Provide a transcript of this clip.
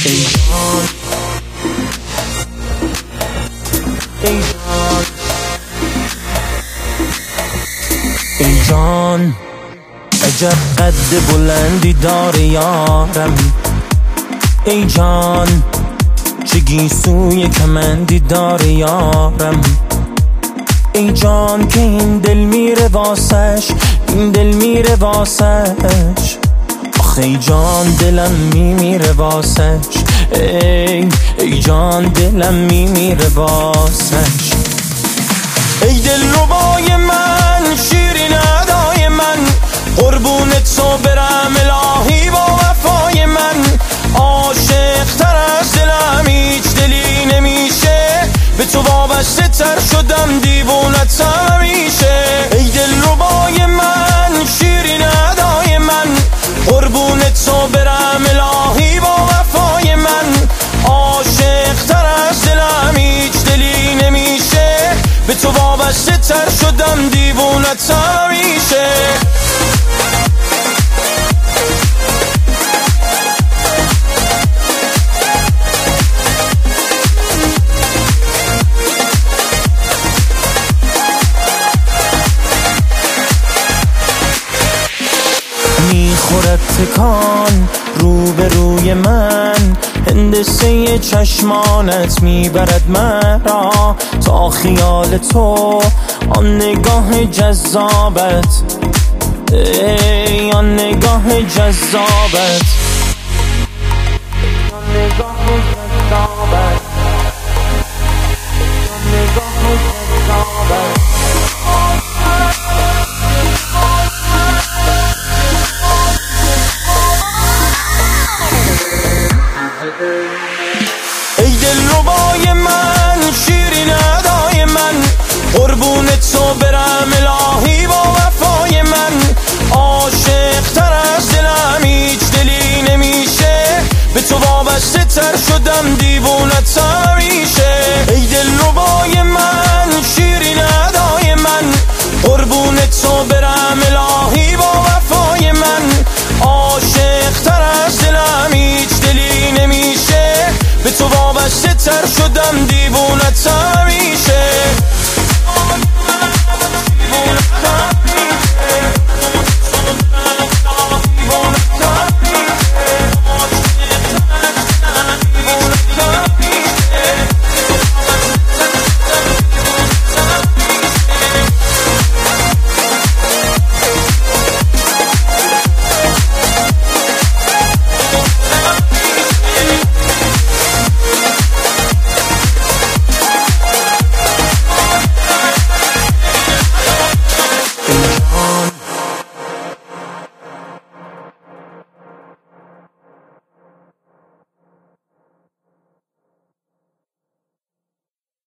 ای جان ای جان ای جان عجب قد بلندی داره یارم. ای جان چه گیسوی کمندی داره یارم. ای جان که این دل میره واسش، این دل میره واسش. آخه ای جان دلم میمیره واسش. ای جان دلم میمیره واسش. ای دلربای من، شیرین ادای من، قربونت تو برم الهی با وفای من. عاشق تر از دلم هیچ دلی نمیشه، به تو وابسته تر شدم دیوونتم همیشه. ای دلربای من، شیرین ادای من، قربونت تو برم الهی با وفای من. عاشق تر از دلم هیچ دلی نمیشه، به تو وابسته تر شدم دیوونتم همیشه. میخورد تکان روبروی من، هندسه چشمانت میبرد مرا تا خیال تو، آن نگاه جذابت، ای آن نگاه جذابت، آن نگاه جذابت، آن نگاه جذابت. ای دلربای من، شیرین ادای من، قربونت تو برم الهی با وفای من. عاشق تر از دلم هیچ دلی نمیشه، به تو وابسته تر شدم دیوونتم